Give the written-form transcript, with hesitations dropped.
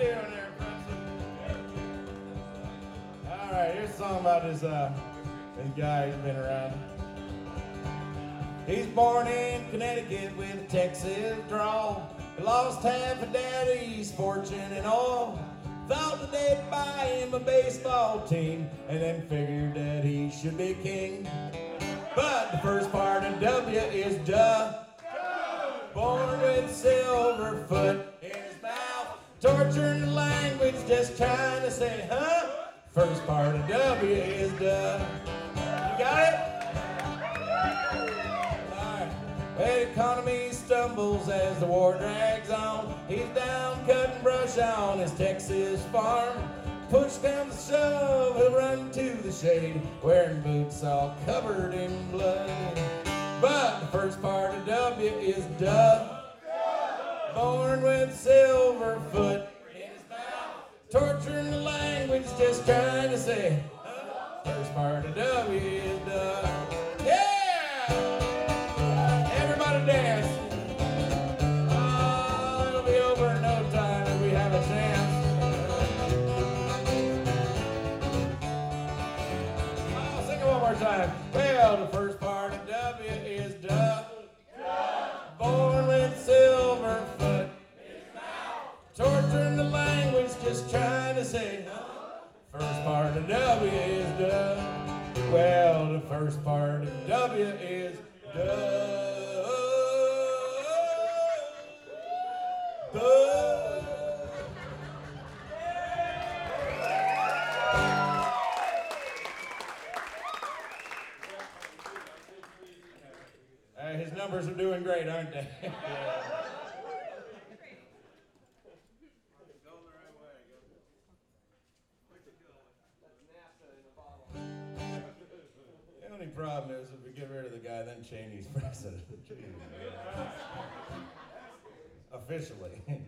doing there, Princeton? All right, here's a song about this guy who's been around. He's born in Connecticut with a Texas drawl. He lost half of daddy's fortune and all. Thought that they'd buy him a baseball team and then figured that he should be king. But the first part of W is duh. Born with silver foot in his mouth, torturing the language, just trying to say, huh? First part of W is duh. You got it? Alright. Well, the economy stumbles as the war drags on. He's down cutting brush on his Texas farm. Push comes to shove, he'll run to the shade, wearing boots all covered in blood. But the first part of W is duh. Born with silver foot in his mouth, torturing the language, just trying to say, first part of W is duh. Yeah! Everybody dance. Oh, it'll be over in no time if we have a chance. Oh, sing it one more time. Well, the first part of W is duh. Born with silver foot in his mouth, torturing the language, just trying to say, first part of W is duh. Well, the first part of W is duh. Duh. His numbers are doing great, aren't they? Yeah. The only problem is if we get rid of the guy, then Cheney's president. Officially.